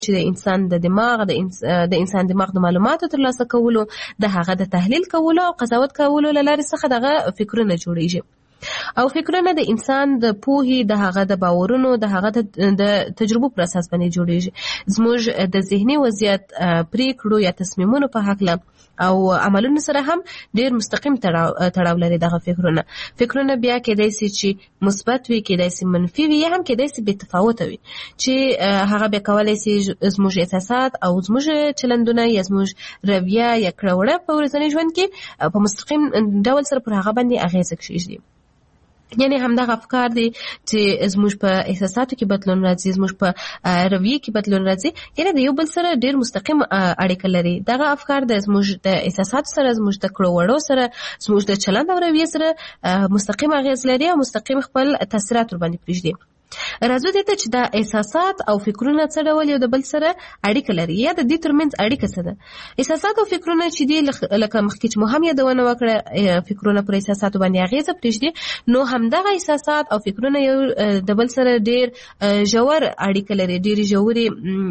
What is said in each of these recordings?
چې د انسان د دماغ د انسان دماغ د معلوماتو ترلاسه کولو د هغه د تحلیل کولو او قضاوت کولو له لارې څخه دغه فکرونه جوړیږي او فکرونه د انسان د پوهې د هغه د باورونو د هغه د تجربو پر اساس باندې جوړیږي زموږ د ذهني وضعیت پریکړو یا تصمیمونو په حق او عملونو سره هم ډیر مستقیم تړاو لري دغه فکرونه بیا کېدای شي چې مثبت وي کېدای شي منفي وي یا هم کېدای شي بې تفاوته وي چې هغه بیا کولی شي زموږ احساسات او زموږ چلندونه یا زموږ رویه یا کړه وړه په ورځني ژوند کې په مستقیم ډول سره پر هغه باندې اغیزه کېږدي. یعنی همدغه افکار دي چې زموږ په احساساتو کې بدلون راځي زموږ په رویه کې بدلون راځي یعنی د یو بل سره ډیر مستقیم اړیکه لري. دغه افکار د زموږ د احساساتو سره زموږ د کړو وړو سره زموږ د چلند او رویه سره مستقیم اغیز لري او مستقیم خپل تاثیرات ور باندې پرېږدي. راځو دې ته چې دا احساسات او فکرونه څه ډول یو د بل سره اړیکه لري یا د دې ترمنځ اړیکه څه ده. احساسات او فکرونه چې دي لکه مخکې چې مو هم یادونه وکړه فکرونه پر احساساتو باندې اغیزه پرېږدي نو همدغه احساسات او فکرونه یو د بل سره ډیر ژور اړیکه لري ډیر ژورې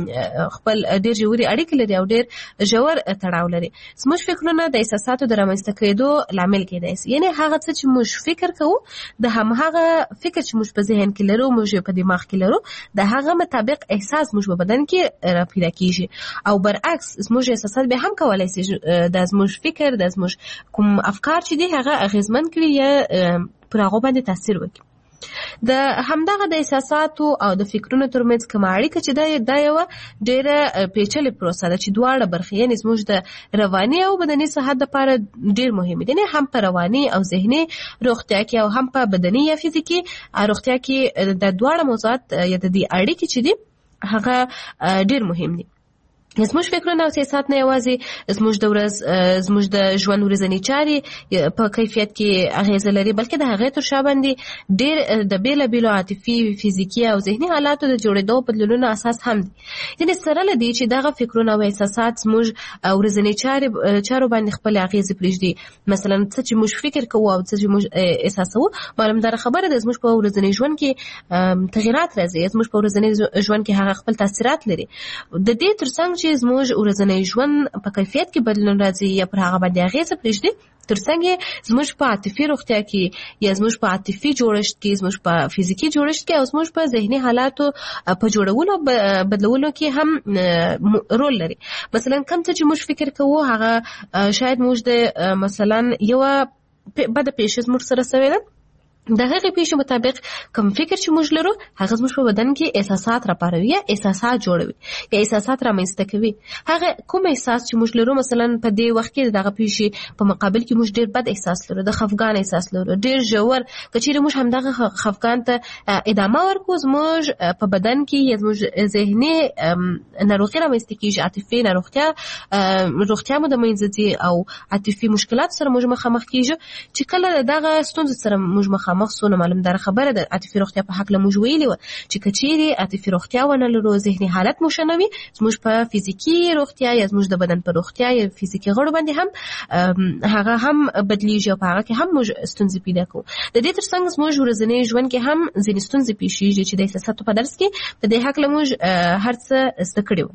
اړیکه لري او ډیر ژور تړاو لري. زموږ فکرونه د احساساتو د رامنځته کېدو لامل کېدای شي یعنی هغه څه چې موږ فکر کوو د هماغه فکر چې موږ په ذهن کې لرو موږ په دماغ کې لرو د هغه مطابق احساس موږ په بدن کې را پیدا کیږي او برعکس زموږ احساسات به هم کولای شي د زموږ فکر د زموږ کوم افکار چې دي هغه اغیزمن کړي یا پر هغه باندې تاثیر وکړي. د همدغه د احساساتو او د فکرونو ترمنځ کومه اړیکه چې دا یوه ډېره پیچلې پروسه ده چې دواړه برخې یعنې زموږ د رواني او بدني صحت دپاره ډېر مهم دي هم په رواني او ذهني روغتیا کې او هم په بدني یا فزیکي روغتیا کې د دواړه موضوعات یا د دې اړیکې چې دي هغه ډېر مهم دي. زموږ فکرونه او احساسات نه یوازې زموږ د ژوند ورځني چارې په کیفیت کې اغیزه لري بلکې د هغې تر شا باندې ډېر د بېلابېلو عاطفي فزیکي او ذهني حالاتو د جوړېدو بدلونونو اساس هم دي. یعنې سره له دې چې دغه فکرونه او احساسات زموږ ورځني چارو باندې خپلې اغیزې پرېږدي مثلا څه چې موږ فکر کوو او څه چې موږ احساسوو معلومداره خبره ده زموږ په ورځني ژوند کې تغیرات راځي زموږ په ورځني ژوند کې هغه خپل تاثیرات لري. د دې ترڅنګ چې زموږ ورځنی ژوند په کیفیت کې بدلون راځي یا پر هغه باندې اغیزه پرېږدي ترڅنګ زموږ په عاطفي روغتیا کې یا زموږ په عاطفي جوړښت کې زموږ په فزیکي جوړښت کې او زموږ په ذهني حالاتو په جوړولو بدلولو کې هم رول لري. مثلا کوم څه چې موږ فکر کوو هغه شاید موږ د مثلا یوه بده پیښه زموږ سره شوې ده د هغې پیښې مطابق کوم فکر چې موږ لرو هغه زموږ په بدن کې احساسات راپاروي یا احساسات جوړوي یا احساسات رامنځته کوي. هغه کوم احساس چې موږ لرو مثلا په دې وخت کې دغه پیښې په مقابل کې موږ ډېر بد احساس لرو د خفګان احساس لرو ډېر ژور که چیرې موږ همدغه خفګان ته ادامه ورکړو زموږ په بدن کې یا زموږ ذهني ناروغي رامنځته کېږي عاطفي روغتیا مو د منځه ځي او عاطفي مشکلات سره موږ مخامخ کېږو چې کله دغه ستونزو سره موږ مخامخ سونه معلومداره خبره ده عاطفي روغتیا په حق له موږ ویلي وه چې که چیرې عاطفي روغتیا ونه لرو ذهني حالت مو ښه نه وي زموږ په فزیکي روغتیا یا زموږ د بدن په روغتیا یا فزیکي غړو باندې هم هغه هم بدلیږي او په هغه کې هم موږ ستونزې پیدا کوو. د دې ترڅنګ زموږ ورځني ژوند کې هم ځینې ستونزې پیښیږي چې د احساساتو په درس کې په دې حق له موږ هر څه زده کړي وو.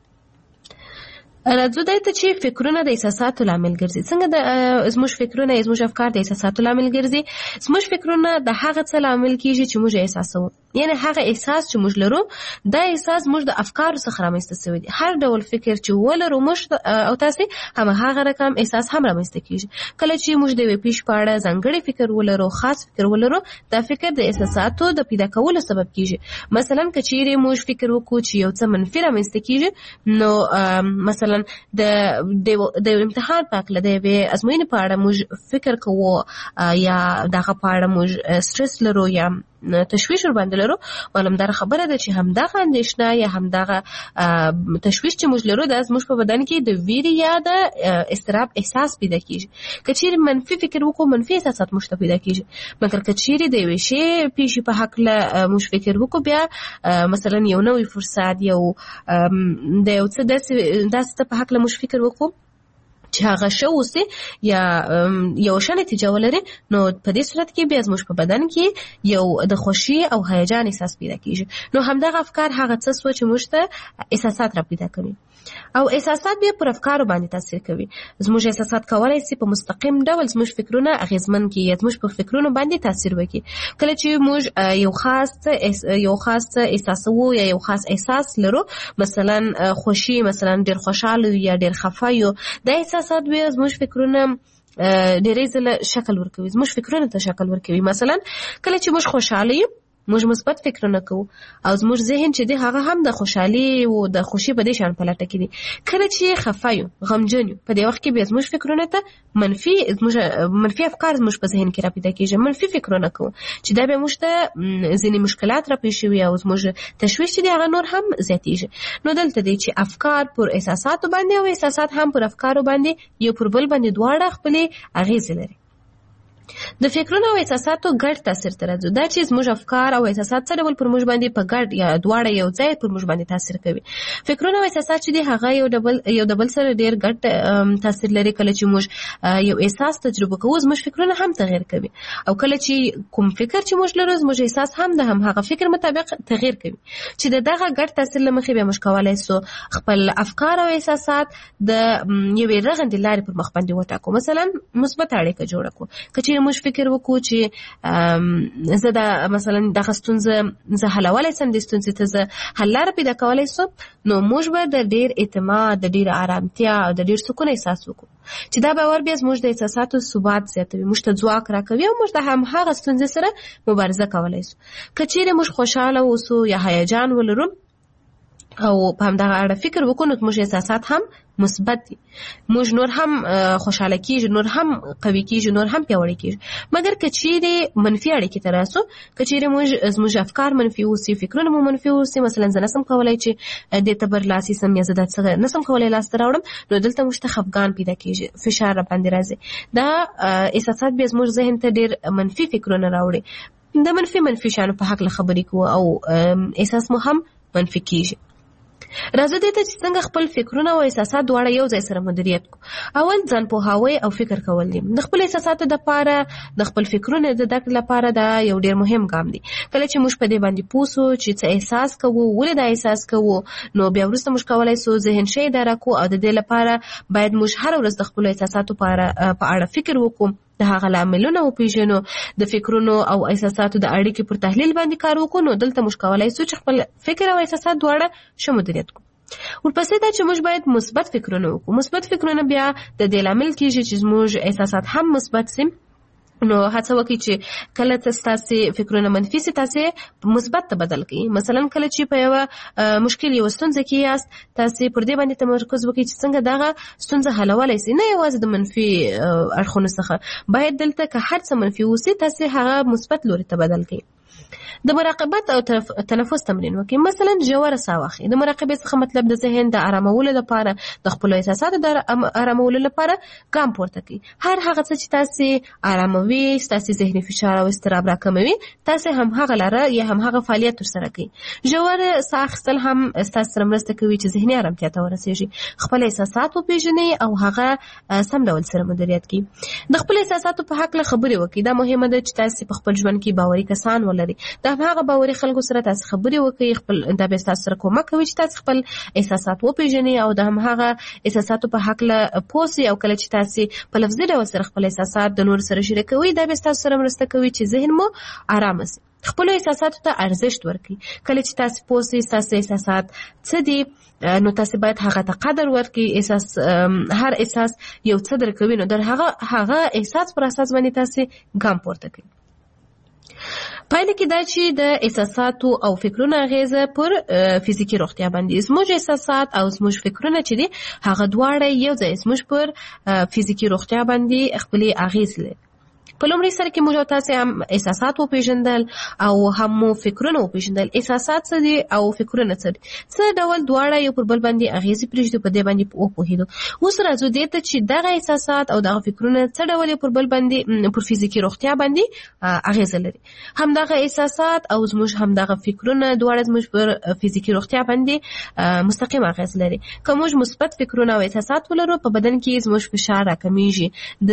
راځو دې ته چې فکرونه د احساساتو لامل ګرځي. څنګه زموږ فکرونه زموږ افکار د احساساتو لامل ګرځي؟ زموږ فکرونه د هغه څه لامل کېږي چې موږ احساسوو یعنی هغه احساس چې موږ لرو دا احساس موږ د افکارو څخه رامنځته شوی دی. هر ډول فکر چې ولرو موږ او تاسې هماغه رقم احساس هم رامنځته کېږي. کله چې موږ د یوې پیښې په اړه ځانګړی فکر ولرو خاص فکر ولرو دا فکر د احساساتو د پیدا کولو سبب کېږي. مثلا که چیرې موږ فکر وکړو چې یو څه منفي رامنځته کېږي نو مثلا د امتحان په هکله د یوې ازموینې په اړه موږ فکر کوو یا دغه په اړه موږ سټرس لرو یا تشویش ور باندې لرو معلومداره خبره ده چې همدغه اندېښنه یا همدغه تشویش چې موږ لرو دا زموږ په بدن کې د ویرې یا د اضطراب احساس پیدا کېږي. که چیرې منفي فکر وکړو منفي احساسات موږ ته پیدا کېږي مګر که چیرې د یوې شی پیښې په هکله موږ فکر وکړو بیا مثلا یو نوی فرصت یو د یو څه داسې په هکله موږ فکر وکړو چې هغه ښه اوسي یا یو ښه نتیجه ولري، نو په دې صورت کې بیا زموږ په بدن کې یو د خوښي او هیجان احساس پیدا کیږي. نو همدغه افکار هغه څه چې موږ ته احساسات را پیدا کوي او احساسات بیا پر افکارو باندې تاثیر کوي. زموږ احساسات کولای شي په مستقیم ډول زموږ فکرونه اغیزمن کړي یا زموږ په فکرونو باندې تاثیر وکړي. کله چې موږ یو خاص احساسو یا یو خاص احساس لرو، مثلا خوشي، مثلا ډیر خوشاله یا ډیر خفه یو، دا احساسات بیا زموږ فکرونه ډیرې ځله شکل ورکوي، زموږ فکرونه ته شکل ورکوي. مثلا کله چې موږ خوشاله یو، موږ مثبت فکرونه کوو او زموږ ذهن چې دی هغه هم د خوشحالي او د خوشي په دې شان پلټه کې دي. کله چې خفه یو، غمجن یو، په دې وخت کې بیا زموږ فکرونه ته منفي افکار زموږ په ذهن کې را پیدا کېږي، منفي فکرونه کوو چې دا به موږ ته ځینې مشکلات را پیښ شي او زموږ تشویش چې دی هغه نور هم زیاتېږي. نو دلته دی چې افکار پر احساساتو باندې او احساسات هم پر افکارو باندې یو پر بل باندې دواړه خپلې اغېزې لري. د فکرونو او احساساتو ګډ تاثیر ته راځو، دا چې زموږ افکار او احساسات څه ډول پر موږ باندې په ګډ یا دواړه یو ځای پر موږ باندې تاثیر کوي. فکرونه او احساسات چې دي هغه یو د بل سره ډیر ګډ تاثیر لري. کله چې موږ یو احساس تجربه کوو، زموږ فکرونه هم تغیر کوي، او کله چې کوم فکر چې موږ لرو، زموږ احساس هم د هغه فکر مطابق تغیر کوي. چې دغه ګډ تاثیر له مخې به موږ کولای شو خپل افکار او احساسات د یوې رغندې لارې پر مخ باندې وټاکو. مثلا مثبت اړیکه جوړه کړو. چې موږ فکر وکړو چې زه دا مثلا دغه ستونزه زه حلولی سم، د ستونزې ته زه حل لاره پیدا کولی سم، نو موږ به د ډیر اعتماد، د ډیر آرامتیا او د ډیر سکون احساس وکړو. چې دا باور بیا زموږ د احساساتو ثبات زیاتوي، موږ ته ځواک راکوي او موږ د هماغه ستونزې سره مبارزه کولی سو. که چیرې موږ خوشحاله اوسو یا هیجان ولرو او په همدغه اړه فکر وکړو، نو موږ احساسات هم مثبت دي، موږ نور هم خوشاله کیږو، نور هم قوي کیږو، نور هم پیاوړي کیږو. مګر که چیرې منفي اړیکې ته راسو، که چیرې زموږ افکار منفي اوسي، فکرونه مو منفي اوسي، مثلا زه نسم کولی چې دې ته برلاسي سم یا زه دا څه نسم کولی لاسته راوړم، نو دلته موږ ته خفګان پیدا کیږي، فشار را باندې راځي. دا احساسات بیا زموږ ذهن ته ډېر منفي فکرونه راوړي، د منفي شانو په هکله خبرې کوو او احساس مو هم منفي کیږي. راځو دې ته چې څنګه خپل فکرونه او احساسات دواړه یو ځای سره مدیریت کړو. اول ځان پوهاوی او فکر کول دي. د خپل احساساتو لپاره، د خپل فکرونو د درک لپاره دا یو ډیر مهم ګام دی. کله چې موږ په دې باندې پوه شو چې څه احساس کوو، ولې دا احساس کوو، نو بیا وروسته موږ کولی شو ذهن ښه اداره کړو او د دې لپاره باید موږ هره ورځ د خپلو احساساتو په اړه فکر وکړو، د هغه لاملونه وپېژنو، د فکرونو او احساساتو د اړیکې پر تحلیل باندې کار وکړو. نو دلته موږ کولی شو چې خپل فکر او احساسات دواړه ښه مدیریت کړو. ورپسې دا چې موږ باید مثبت فکرونه وکړو. مثبت فکرونه بیا د دې لامل کېږي چې زموږ احساسات هم مثبت سي. نو هڅه وکړئ چې کله تاسو فکرونه منفي سي، تاسو مثبت ته بدل کړئ. مثلا کله چې په یو مشکل یو ستونزه کې یاست، تاسو پر دې باندې تمرکز وکړئ چې څنګه دغه ستونزه حلولای شئ، نه یوازې د منفي اړخونو څخه. باید دلته که هر څه منفي وسی، تاسو هغه مثبت لوري ته بدل کړئ. د مراقبت او تنفس تمرین وکړئ. مثلا ژوره ساه واخلئ. د مراقبې څخه مطلب د ذهن د آرامولو لپاره، د خپل احساساتو د آرامولو لپاره ګام پورته کړئ. هر هغه څه چې تاسو آراموي، تاسو ذهني فشار او اضطراب راکموي، تاسو هم هغه لاره یا هم هغه فعالیت ترسره کړئ. ژوره ساه اخیستل هم تاسو سره مرسته کوي چې ذهني آرامتیا ته ورسیږي. خپل احساسات وپېژنئ او هغه سم ډول سره مدیریت کړئ. د خپل احساساتو په هکله خبرې وکړئ. دا مهمه ده چې تاسو په خپل ژوند کې باوري کسان ولرئ. د هغه باوري خلکو سره تاسو خبرې وکړئ. خپل دا به تاسو سره کومک کوي چې تاسو خپل احساسات وپېژنئ او د هغه احساساتو په هکله پوه شئ. او کله چې تاسو په لفظي ډول سره خپل احساسات د نور سره شریکوئ، دا به تاسو سره مرسته کوي چې ذهن مو آرام شي. خپل احساساتو ته ارزښت ورکړئ. کله چې تاسو پوه شئ تاسو احساسات څه دي، نو تاسو باید هغه ته قدر ورکړئ. هر احساس یو څه درکوي، نو در هغه احساس پر اساس باندې تاسو ګام پورته کړئ. پایله کې دا چې د احساساتو او فکرونو اغیزه پر فزیکی روغتیا باندې، زموږ احساسات او زموږ فکرونه چې دي هغه دواړه یو ځای زموږ پر فزیکی روغتیا باندې خپل اغیز لري. په لومړي سر کې موږ تاسو هم احساسات وپېژندل او هم فکرونه وپېژندل. احساسات څه دي او فکرونه څه دي؟ څه ډول دواړه یو پر بل باندې اغیزې پرېږدي، په دې باندې وپوهېدو. اوس راځو دې ته چې دغه احساسات او دغه فکرونه څه ډول یو پر بل باندې پر فزیکي روغتیا باندې اغیزه لري. همدغه احساسات او زموږ همدغه فکرونه دواړه زموږ پر فزیکي روغتیا باندې مستقیم اغیز لري. که موږ مثبت فکرونه او احساسات ولرو، په بدن کې زموږ فشار راکمیږي، د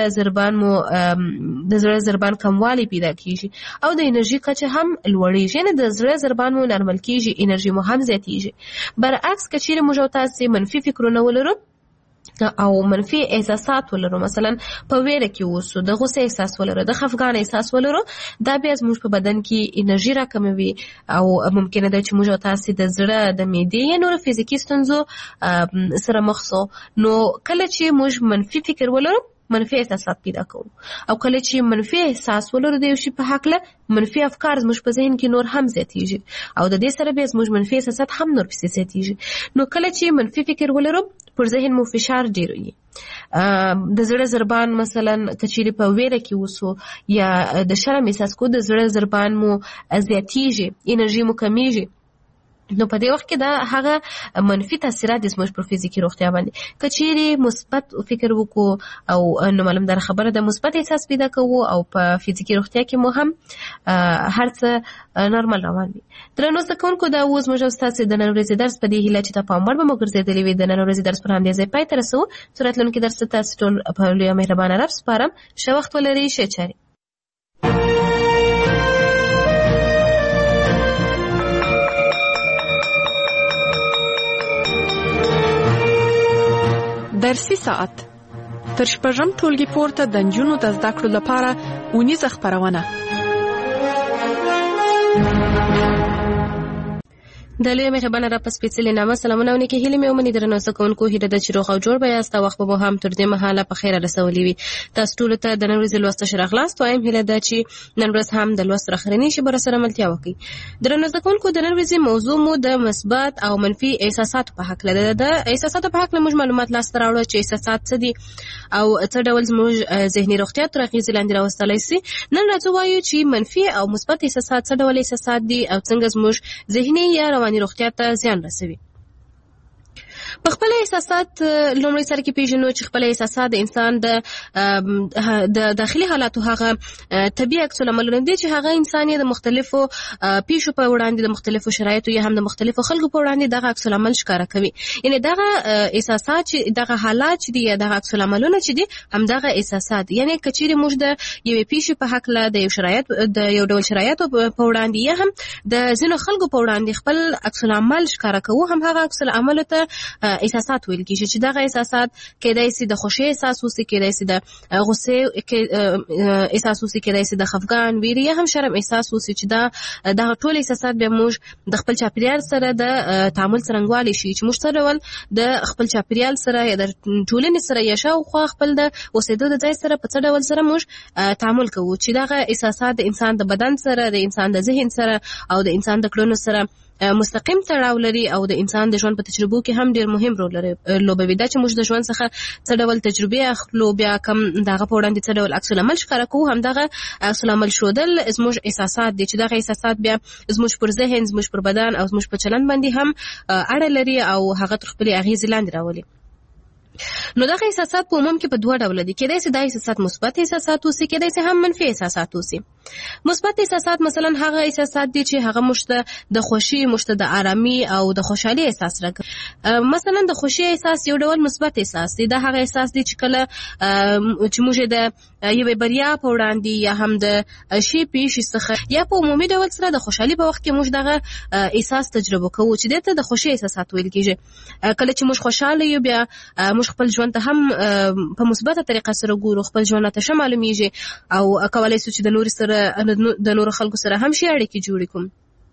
زړه ضربان کموالی پیدا کیږي او د انرژي کچه هم لوړیږي، یعنی د زړه ضربان مو نارمل کیږي، انرژي مو هم زیاتیږي. برعکس که چیرې موږ تاسو منفي فکرونه ولرو او منفي احساسات ولرو، مثلا په ویره کې اوسو، د غوسه احساس ولرو، د خفګان احساس ولرو، دا بیا زموږ په بدن کې انرژي راکموي او ممکنه ده چې موږ تاسو د زړه، د معدې یا نور فزیکي ستونزو سره مخ شو. نو کله چې موږ منفي فکر ولرو، منفي احساسات پیدا کوو، او کله چې منفي احساس ولرو د یو شي په حق له، منفي افکار زموږ په ذهن کې نور هم زیاتیږي او د دې سره به زموږ منفي احساسات هم نور پسې زیاتیږي. نو کله چې منفي فکر ولرو، پر ذهن مو فشار ډیر وي، د زړه ضربان مثلا کچېرې په ویره کې وسو یا د شرم احساس کو، د زړه ضربان مو زیاتیږي، انرژي مو کمیږي. نو په دې وخت کې دا هغه منفي تاثیرات د زموږ پر فزیکي روغتیا باندې. کچېرې مثبت فکر وکړو او نو معلوم در خبره د مثبت احساس پیدا کوو او په فزیکي روغتیا کې مو هم هر څه نارمل روان وي. درنو زده کوونکو، دا اوس موږ ستاسو د نن ورځې درس په دې هیله چې ته پام وړ به مو ګرځېدلې وي. د نن ورځې درس پر همدې ځای پای ته رسوو. چې راتلونکي درس ته تاسو ټول په لوی مهربانه رب سپارم. ښه وخت ولرئ، ښه چارې. درسي ساعت تر شپږم ټولګي پورته د نجونو د زده کړو لپاره اونیزه خپرونه. د لوی مهربانه رب سپېڅلې نامه سلامونه او نیکې هیلې مې ومني. درنو زده کوونکو، هیله ده چې روغ او جوړ به یاست او وخت به مو هم تر دې مهاله په خیره رسولی وي. تاسو ټولو ته د نن ورځې لوست ښه راغلاست. وایم هیله ده چې نن ورځ هم د لوست تر اخرنۍ شېبو راسره ملتیا وکړئ. درنو زده کوونکو، د نن ورځې موضوع مو د مثبت او منفي احساساتو په هکله ده. د احساساتو په هکله موږ معلومات لاسته راوړو چې احساسات څه دي او څه ډول زموږ ذهني روغتیا تر اغېزې لاندې راوستلی سي. نن راځو وایو چې منفي او مثبت احساسات څه ډول احساسات دي او څنګه زموږ ذهني یا رواني روغتیا ته زیان رسوي. په خپل احساسات لومړی سره کې پیژنو چې خپل احساسات د انسان د داخلي حالاتو هغه طبیعي عکس العملونه دي چې هغه انسان یې د مختلفو پیښو په وړاندې، د مختلفو شرایطو یا هم د مختلفو خلکو په وړاندې دغه عکس العمل ښکاره کوي. یعنی دغه احساسات چې دغه حالات چې دي یا دغه عکس العملونه چې دي، هم دغه احساسات. یعنی کچېرې موږ د یوې پیښې په هکله، د یو شرایط، د یو ډول شرایطو په وړاندې یا هم د ځینو خلکو په وړاندې خپل عکس العمل ښکاره کوو، هم هغه عکس العمل ته احساسات ویل کېږي. چې دغه احساسات کېدای شي د خوښۍ احساس وسي، کېدای شي د غوسې احساس وسي، کېدای شي د خفګان، ویرې یا هم شرم احساس وسي. چې دغه ټول احساسات بیا موږ د خپل چاپیریال سره د تعامل څرنګوالی شي، چې موږ څه ډول د خپل چاپیریال سره یا د ټولنې سره یا شاوخوا خپل د اوسېدو د ځای سره په څه ډول سره موږ تعامل کوو. چې دغه احساسات د انسان د بدن سره، د انسان د ذهن سره او د انسان د کړنو سره مستقیم تړاو لري او د انسان د ژوند په تجربو کې هم ډیر مهم رول لوبوي. دا چې موږ د ژوند څخه څه ډول تجربې اخلو، بیا کوم دغه په وړاندې څه ډول عکس العمل ښکاره کوو، هم دغه عکس العمل ښودل زموږ احساسات دي. چې دغه احساسات بیا زموږ پر ذهن، زموږ پر بدن او زموږ په چلند باندې هم اړه لري او هغه تر خپلې اغېزې لاندې راولي. نو دغه احساسات په عموم کې په دوه ډوله دي. کېدای شي دا احساسات مثبت احساسات اوسي، کېدای شي هم منفي احساسات اوسي. مثبت احساسات مثلا هغه احساسات دي چې هغه موږ ته د خوښۍ، موږ ته د آرامي او د خوشحالي احساس راکوي. مثلا د خوښۍ احساس یو ډول مثبت احساس دی. دا هغه احساس دی چې کله چې موږ د یوې بریا په وړاندې یا هم د شي پیښې څخه یا په عمومي ډول سره د خوشحالي په وخت کې موږ دغه احساس تجربه کوو، چې دته د خوښۍ احساسات ویل کېږي. کله چې موږ خوشاله یو، بیا موږ خپل ژوند ته هم په مثبته طریقه سره ګورو، خپل ژوند ته ښه معلومیږي او کولای شو چې د نورو خلکو سره هم ښې اړیکې جوړې کړو.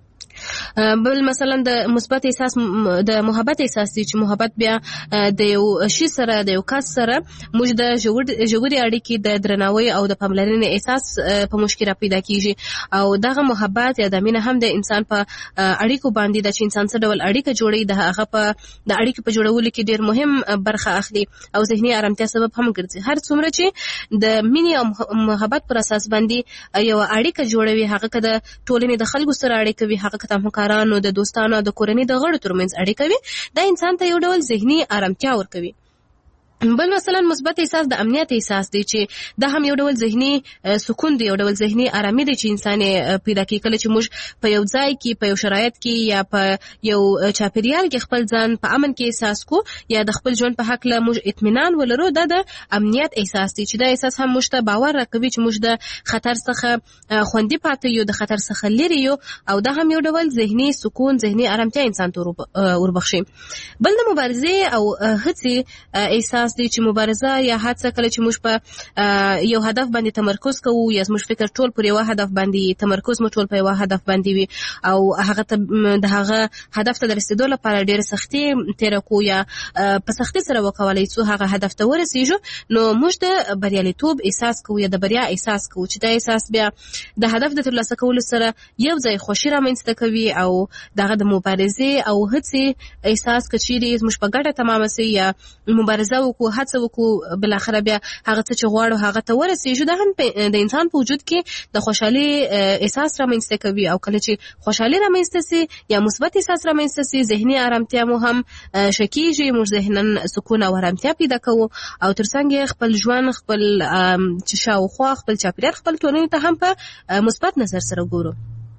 بل مثلا د مثبت احساس د محبت احساس دی چې محبت بیا د یو شي سره د یو کس سره موږ د ژورې اړیکې د درناوي او د پاملرنې احساس په موږ کې را پیدا کیږي او دغه محبت یا د مینه هم د انسان په اړیکو باندې د چې انسان څه ډول اړیکه جوړي د هغه په د اړیکې په جوړولو کې ډیر مهم برخه اخلي او ذهني آرامتیا سبب هم ګرځي. هر څومره چې د مینې او محبت پر اساس باندې یو اړیکه جوړوي هغه که د ټولنې د خلکو سره اړیکه وي هغه که د همکارانو د دوستانو د کورنۍ د غړو ترمنځ اړیکه وي دا انسان ته یو ډول ذهني آرامتیا ورکوي. بل مثلا مثبت احساس د امنیت احساس دی چې دا هم یو ډول ذهني سکون دی یو ډول ذهني آرامي دی چې انسان پیدا کوي کله چې موږ په یو ځای کې په یو شرایط کې یا په یو چاپیریال کې خپل ځان په امن کې احساس کو یا د خپل ژوند په حق له موږ اطمینان ولرو دا د امنیت احساس دی چې دا احساس هم موږ ته باور راکوي چې موږ د خطر څخه خوندي پاتې یو د خطر څخه لري یو او دا هم یو ډول ذهني سکون ذهني آرامتیا انسان ته وربخشي. بل د مبارزې او هڅې احساس دی چې مبارزه یا هڅه کله چې موږ په یو هدف باندې تمرکز کوو یا موږ فکر ټول پر یو هدف باندې تمرکز مو ټول په یو هدف باندې وي او هغه ته د هغه هدف ته رسیدو لپاره ډېر سختي تیر کو یا په سختي سره وکولای څو هغه هدف ته ورسیږو نو موږ د بریالیتوب احساس کوو یا د بریا احساس کوو چې دا احساس بیا د هدف د ترلاسه کولو سره یو ځای خوشي رامنځته کوي او دغه د مبارزې او هڅې احساس کچيري موږ په ګډه تمام سي یا مبارزه کو هڅه وکړو بل اخر بیا هغه څه چې غواړو هغه ته ورسېږو دا هم د انسان په وجود کې د خوشحالي احساس رامنځته کوي او کله چې خوشحالي رامنځته سي یا مثبت احساس رامنځته سي ذهني آرامتیا مو هم شکیږي موږ ذهنن سکون او آرامتیا پیدا کوو او ترڅنګ خپل ژوند خپل چې شاوخوا خپل چاپیریال خپل ټولنې ته هم په مثبت نظر سره ګورو.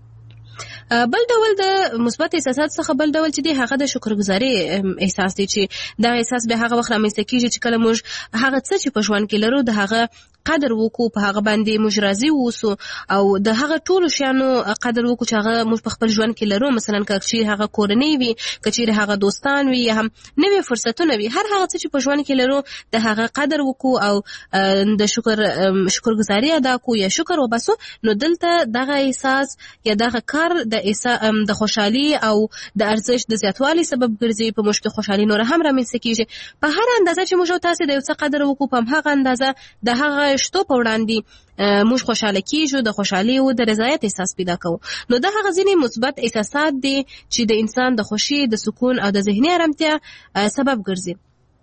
بل ډول د مثبت احساسات څخه بل ډول چې دی هغه د شکرګزاري احساس دی چې دا احساس به هغه وخت رامنځته کیږي چې کله موږ هغه څه چې په ژوند کې لرو د هغه قدر وکړو په هغه باندې موږ راضي اوسو او د هغه ټولو شیانو قدر وکړو چې هغه موږ په خپل ژوند کې لرو مثلا که هغه کورنۍ وي که هغه دوستان وي یا هم نوې فرصتونه وي هر هغه څه چې په ژوند کې لرو د هغه قدر وکړو او د شکرګزاري ادا کوو یا شکر وباسو نو دلته دغه احساس یا دغه کار د خوشحالي او د ارزښت د زیاتوالي سبب ګرځي په موږ کې خوشحالي نور هم رامنځته کیږي په هر اندازه چې موږ تاسو د یو څه قدر وکړو په هغه اندازه د هغه شتو په وړاندې موږ خوشاله کیږو د خوشحالي او د رضایت احساس پیدا کوو نو دا هغه ځینې مثبت احساسات دي چې د انسان د خوشي د سکون او د ذهني آرامتیا سبب ګرځي.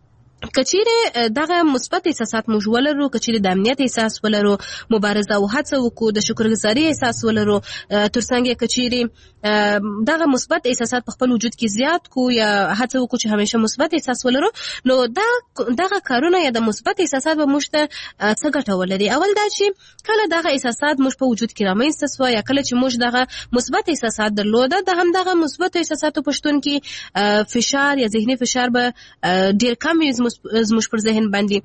کچیره دغه مثبت احساسات موږ ولرو کچیره د امنیت احساس ولرو مبارزه او هڅه وکړو د شکرګزاري احساس ولرو ترڅنګ کچیره دغه مثبت احساسات په خپل وجود کې زیات کو یا هڅه وکړو چې همیشه مثبت احساس ولرو نو دغه کارونه یا د مثبت احساسات به موږ ته څه ګټه ولري. اول دا چې کله دغه احساسات موږ په وجود کې رامنځته سو یا کله چې موږ دغه مثبت احساسات درلوده د هم دغه مثبت احساساتو پښتون کې فشار یا ذهني فشار به ډیر کم وي زموږ پر ذهن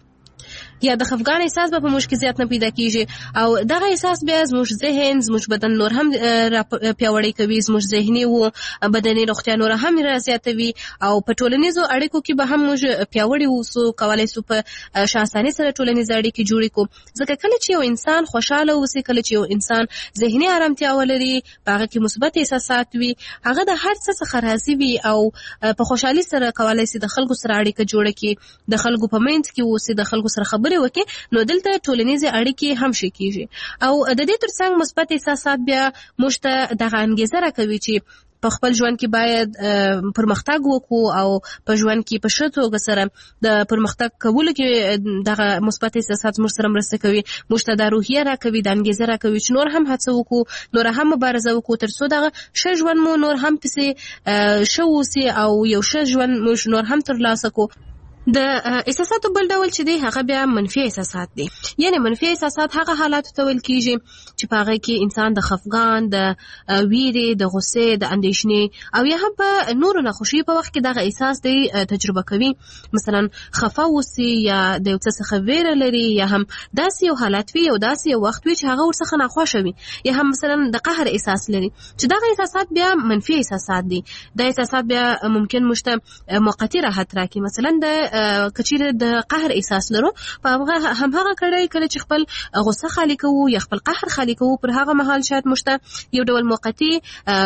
باندې یا د خفګان احساس به په موږ کې زیات نه پیدا کیږي او دغه احساس بیا زموږ ذهن زموږ بدن نور هم پیاوړی کوي زموږ ذهني او بدني روغتیا نور هم زیاتوي او په ټولنیزو اړیکو کې به هم موږ پیاوړي اوسو کولای سو په شاساني سره ټولنیز اړیکې جوړې کو ځکه کله چې یو انسان خوشاله اوسي کله چې یو انسان ذهني آرامتیا ولري هغه کې مثبت احساسات وي هغه د هر څه څخه راضي وي او په خوشحالي سره کولای سي د خلکو سره اړیکه جوړه کړي د خلکو په منځ کې اوسي د خلکو سره خبرې وکړي نو دلته ټولنیزې اړیکې هم شي کیږي او د دې ترڅنګ مثبت احساسات بیا موږ ته دغه انګیزه راکوي چې په خپل ژوند کې باید پرمختګ وکړو او په ژوند کې په ښه توګه سره د پرمختګ کولو کې دغه مثبت احساسات موږ سره مرسته کوي موږ ته د روحیه راکوي د انګیزه راکوي چې نور هم هڅه وکړو نور هم مبارزه وکړو تر څو دغه ښه ژوند مو نور هم پسې ښه اوسي او یو ښه ژوند موږ نور هم ترلاسه کړو. د احساساتو بل ډول چې دی هغه بیا منفي احساسات دي یعنی منفي احساسات هغه حالات ته ویل کیږي چې په هغه کې انسان د خفګان د ویرې د غصې د اندېښنې او یا هم په نورو ناخوشي په وخت کې دغه احساس دی تجربه کوي مثلا خفه اوسي یا د یو څه څخه ویره لري یا هم داسې یو حالت وي او داسې یو وخت وي چې هغه ورڅخه ناخوښه وي یا هم مثلا د قهر احساس لري چې دغه احساسات بیا منفي احساسات دي. د احساسات بیا ممکن مشته موقتی راحت راکړي مثلا د کچیره د قهر احساس لرو په هغه کړه کله چې خپل غصه خالی کوو یا خپل قهر خالی کوو پر هغه مهال شاید مشته یو ډول موقتی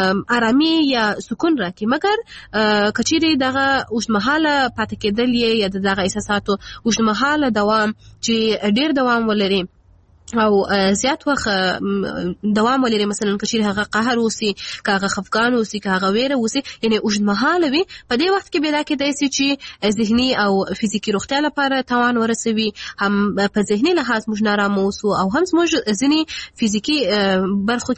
آرامي یا سکون راکې مګر کچیره دغه اوږدمهاله پاتې کېدل یا دغه احساساتو اوږدمهاله دوام چې ډیر دوام ولري او زیات وخت دوام ولري مثلا کچیر هغه قهر وسی که هغه خفقان وسی که هغه ویره وسی یعنی اوږدمهاله وي په دې وخت کې بلا کې داسې چې ذهني او فزیکی روغتیا لپاره تاوان ورسوي هم په ذهني لحاظ موږ نارامه اوسو او هم موږ ځینې فزیکی برخو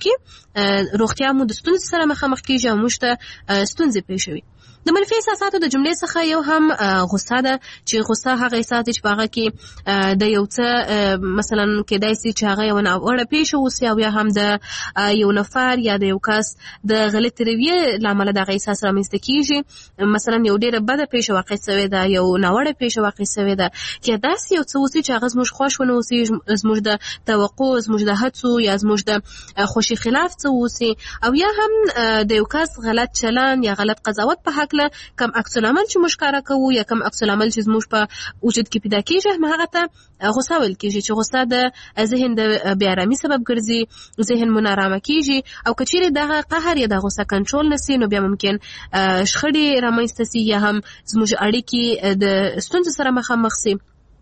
کې روغتیا مو د ستونزې سره مخامخ کیږي او موږ ته ستونزې پیښوي د منفي احساساتو د جملې څخه یو هم غصه ده چې غصه هغه احساس دی چې په هغه کې د یو څه مثلا کېدای شي چې هغه یو ناوړه پیښه وشي او یا هم د یو نفر یا د یو کس د غلط رویې له امله دغه احساس رامنځته کیږي مثلا یو ډېره بده پیښه واقع شوې ده یو ناوړه پیښه واقع شوې ده یا داسې یو څه وشي چې هغه زموږ خوښ ونه وشي زموږ د توقع زموږ د هڅو یا زموږ د خوښۍ خلاف څه وشي او یا هم د یو کس غلط چلن یا غلط قضاوت په حق کم عکس العمل چې موږ کار کوو یا کم عکس العمل چې موږ په وجود کې پیدا کیږي هغه ته غصه ویل کیږي چې غصه د ذهن د بې آرامي سبب ګرځي ذهن مو نارامه کیږي او کچیرې دغه قهر یا د غصه کنټرول نسی نو بیا ممکن شخړې رامنځته سي یا هم زموږ اړیکې د ستونزو سره مخامخ سي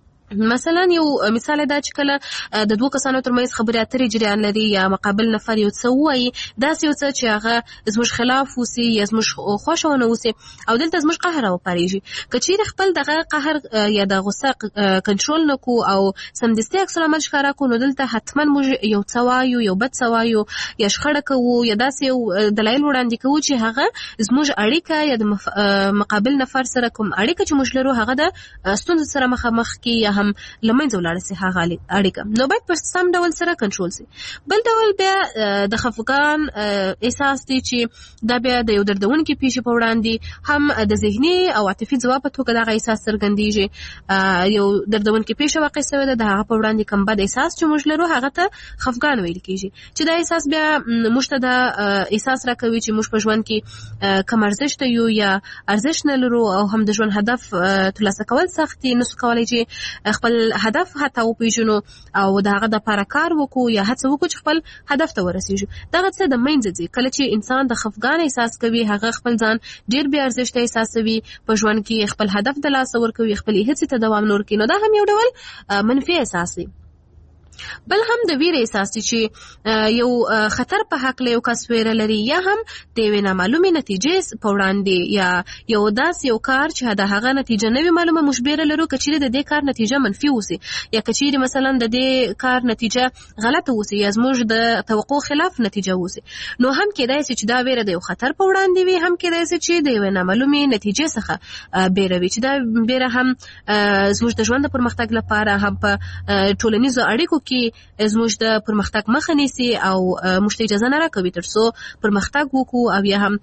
مثلا یو مثال دا چې کله د دوه کسانو ترمنځ خبرې اترې جریان لري یا مقابل نفر یو څه وایي داسې یو څه چې هغه زموږ خلاف وسي یا زموږ خوښه ونه وسي او دلته زموږ قهر راوپارېږي که چیرې خپل دغه قهر یا د غصه کنټرول نه کړو او سمدستي عکس العمل ښکاره کړو نو دلته حتما موږ یو څه وایو یو بد څه وایو یا شخړه کوو یا داسې یو دلایل وړاندې کوو چې هغه زموږ اړیکه یا د مقابل نفر سره کوم اړیکه چې موږ لرو هغه د ستونزو سره مخامخ کړي هم لمنځه ولاړ سي هغه اړیکه نو باید په سم ډول سره کنټرول سي بل ډول بیا د خفقان احساس دی چې دا بیا د یو دردونکي پیښې په وړاندې هم د ذهني او عاطفي ځواب په توګه دغه احساس څرګندېږي یو دردونکي پیښه واقع شوې ده د هغه په وړاندې کوم بد احساس چې موږ لرو هغه ته خفقان ویل کېږي چې دا احساس بیا موږ ته د احساس راکوي چې موږ په ژوند کې کم ارزښت یو یا ارزښت نه لرو او هم د ژوند هدف ترلاسه کول سخت دي نو کولای چې خپل هدف حتی وپیژنو او د هغه د لپاره کار وکړو یا هڅه وکړو چې خپل هدف ته ورسیږو دغه څه د منځه ځي کله چې انسان د خفقان احساس کوي هغه خپل ځان ډیر بې ارزښته احساسوي په ژوند کې خپل هدف د لاسه ورکوي خپل هڅې ته دوام نه ورکوي نو دا هم یو ډول منفي احساس دی بل هم د ویره احساس چې یو خطر په حق له یو کس ویره لري یا هم د یوې نامعلومې نتیجې په وړاندې یا یو داسې یو کار چې د هغه نتیجه نه وي معلومه موږ بیره لرو که چیرې د دې کار نتیجه منفي وسي یا که چیرې مثلا د دې کار نتیجه غلطه وسي یا زموږ د توقع خلاف نتیجه وسي نو هم کېدای شي چې دا ویره د یو خطر په وړاندې وي هم کېدای شي چې د یوې نامعلومې نتیجې څخه بیره وي چې دا بیره هم زموږ د ژوند د پرمختګ لپاره هم په ټولنیزو اړیکو کې زموږ د پرمختګ مخه نیسي او موږ ته اجازه نه راکوي ترڅو پرمختګ وکړو او یا هم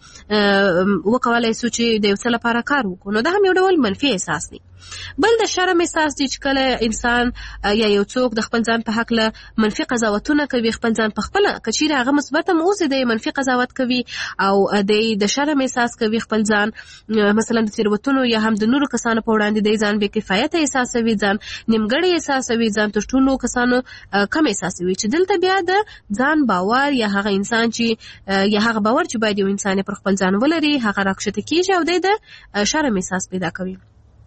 وکولای شو چې د یو څه لپاره کار وکړو نو دا هم یو ډول منفي احساس دی بل د شرم احساس دی چې کله انسان یا یو څوک د خپل ځان په حق له منفي قضاوتونه کوي خپل ځان په خپله که چیرې هغه مثبت هم اوسي دی منفي قضاوت کوي او د شرم احساس کوي خپل ځان مثلا د تېروتنو یا هم د نورو کسانو په وړاندې دی ځان بې کفایته احساسوي ځان نیمګړی احساسوي ځان تر ټولو کسانو کم احساسوي چې دلته بیا د ځان باور یا هغه انسان چې یا هغه باور چې باید یو انسان پر خپل ځان ولري هغه راکښته کیږي او د شرم احساس پیدا کوي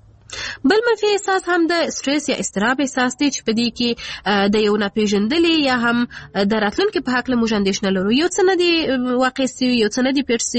بل منفي احساس هم د سټرس یا اضطراب احساس دی چې په دې کې د یو ناپېژندلي یا هم د راتلونکي په حق له موږ اندېښنه لرو یو څه نه دی واقع سوي یو څه نه دی پېښ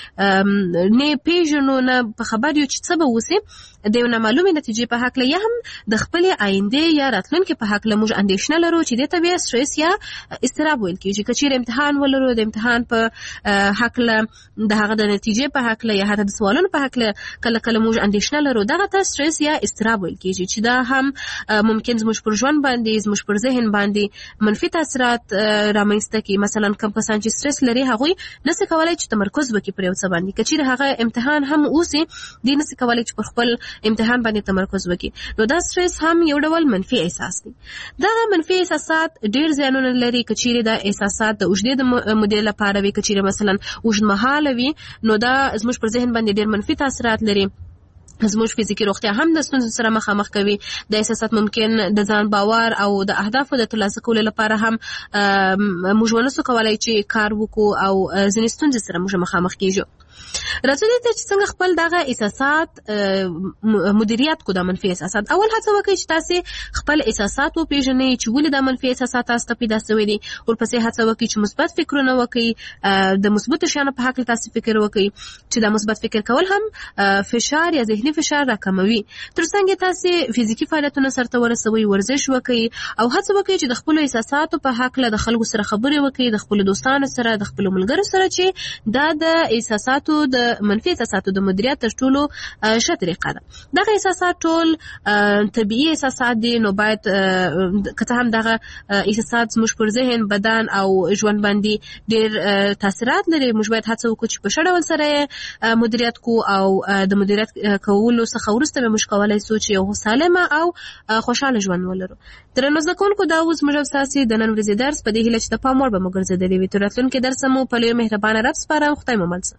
سوي نه پېژنو نه په خبر یو چې څه به وسي د یو نامعلومې نتیجې په حق له یا هم د خپلې آینده یا راتلونکي په حق له موږ اندېښنه لرو چې دې ته بیا سټرس یا اضطراب ویل کېږي که چیرې امتحان ولرو د امتحان په حق له د هغه د نتیجې په حق له یا حتی د سوالونو په حق له کله کله موږ اندېښنه لرو دغه ته سټرس یا اضطراب ویل کېږي چې دا هم ممکن زموږ پر ژوند باندې زموږ پر ذهن باندې منفي تاثیرات رامنځته کړي مثلا کوم کسان چې سټرس لري هغوی نشي کولای چې تمرکز وکړي پر یو څه باندې که چیرې هغه امتحان هم اوسي دی نشي کولای چې پر خپل امتحان باندې تمرکز وکړي نو دا سټرس هم یو ډول منفي احساس دی دا منفي احساسات ډیر زیانونه لري که چیرې دا احساسات د اوږدې مودې لپاره وي که چیرې مثلا اوږدمهاله وي نو دا زموږ پر ذهن باندې ډیر منفي تاثیرات لري زموږ فزیکي روغتیا هم د ستونزو سره مخامخ کوي. د احساسات ممکن د ځان باور او د اهدافو د ترلاسه کولو لپاره هم موږ ونسو کولای چې کار وکړو او ځینې ستونزې سره موږ مخامخ کیږو. راځو دې ته چې څنګه خپل دغه احساسات مدیریت کو د منفي احساسات. اول هڅه وکړئ چې تاسو خپل احساسات وپېژنئ چې ولې د منفي احساسات تاسو ته پیدا شوي دي. ورپسې هڅه وکړئ چې مثبت فکرونه وکړئ، د مثبتو شیانو په هکله تاسو فکر وکړئ چې د مثبت فکر کول هم فشار یا ذهني فشار راکموي. ترڅنګ تاسو فزیکي فعالیتونه سرته ورسوي، ورزش وکړئ او هڅه وکړئ چې د خپل احساساتو په هکله د خلکو سره خبرې وکړئ، د خپل دوستانو سره، د خپل ملګرو سره، چې دا د احساساتو د منفي احساساتو د مدیریت تر ټولو ښه طریقه ده. دغه احساسات ټول طبیعي احساسات دي، نو باید که هم دغه احساسات زموږ پر ذهن، بدن او ژوند باندې ډېر تاثیرات لري، موږ باید هڅه وکړو چې په ښه ډول سره مدیریت کو او د مدیریت کولو څخه وروسته به موږ کولی سو چې یو سالمه او خوشحاله ژوند ولرو. درنو زده کوونکو، دا اوس موږ ستاسو د نن ورځې درس په دې هیله چې د پام وړ به مو ګرځېدلی وي. تر راتلونکي درسه مو په لوی مهربانه رب سپارم. خدای مو مل شه.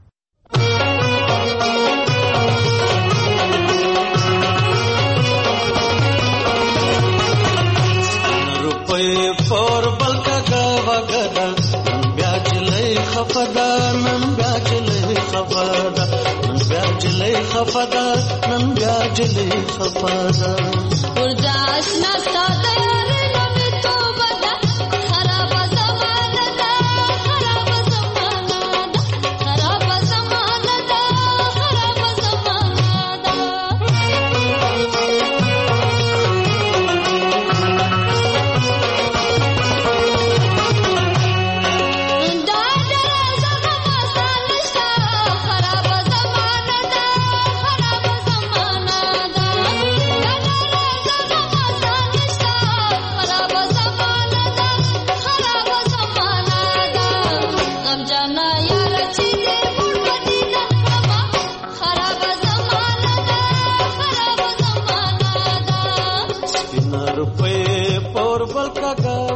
روپے پور بلکا گاوگدا نن بیاجلے خفدا، نن بیاجلے خفدا، نن بیاجلے خفدا، نن بیاجلے خفدا. ورجاش ناستا تیار نمی تو بدا، خراب زمانہ دا، خراب زمانہ دا، خراب زمانہ دا، خراب زمانہ دا. روپے پور بلکا گا